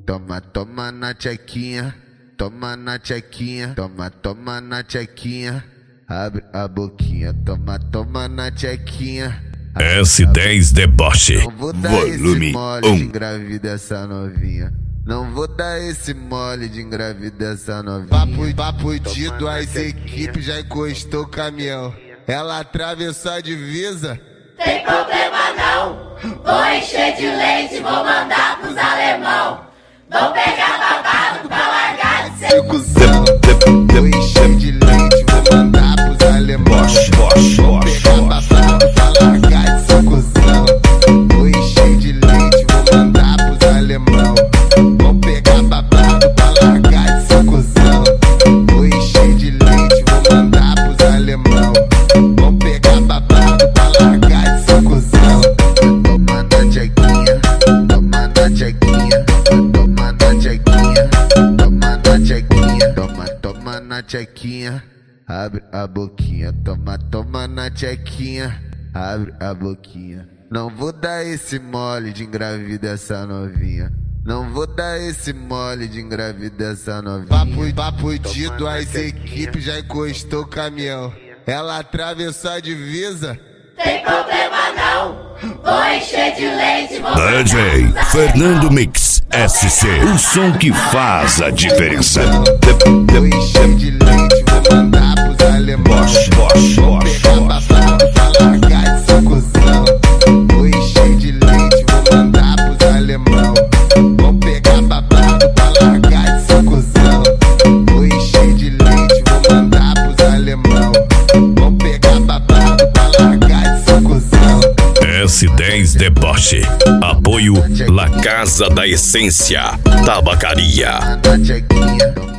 Toma, toma na tchequinha, toma na tchequinha, toma, toma na tchequinha, abre a boquinha, toma, toma na tchequinha. S10 Deboche, Não vou dar volume esse mole de 1. engravidar essa novinha. Não vou dar esse mole de engravidar essa novinha. Papo de duas equipes já encostou o caminhão. Ela atravessou a divisa. Tem problema não, vou encher de leite, vou mandar pros alemão. Vou pegar babado pra largar de ser Cuzão, vou encher de leite, vou mandar pros alemão. Vou pegar babado pra largar de ser cuzão. Vou encher de leite, vou mandar pros alemão. Vou pegar babado pra largar de ser cuzão. Vou encher de leite, vou mandar pros alemão. Vou pegar babado pra largar de ser cuzão. Toma na tchequinha, toma na tchequinha, toma na tchequinha, toma na tchequinha, toma, toma na tchequinha, abre a boquinha, toma, toma na tchequinha, abre a boquinha. Não vou dar esse mole de engravidar essa novinha. Não vou dar esse mole de engravidar essa novinha. Papo de duas equipes já encostou o caminhão. Ela atravessou a divisa. Tem problema não, vou encher de leite, vou DJ Fernando Mix SC, o som que faz a diferença. Vou encher de leite, vou mandar pros alemães. Vou pegar babado pra largar de ser cuzão. Vou encher de leite, vou mandar pros alemães. Vou pegar babado pra largar de ser cuzão. Vou encher de leite, vou mandar pros alemães. Vou pegar babado pra largar de ser cuzão. S10 Deboche, apoio La Casa da Essência, Tabacaria. Na tchequinha.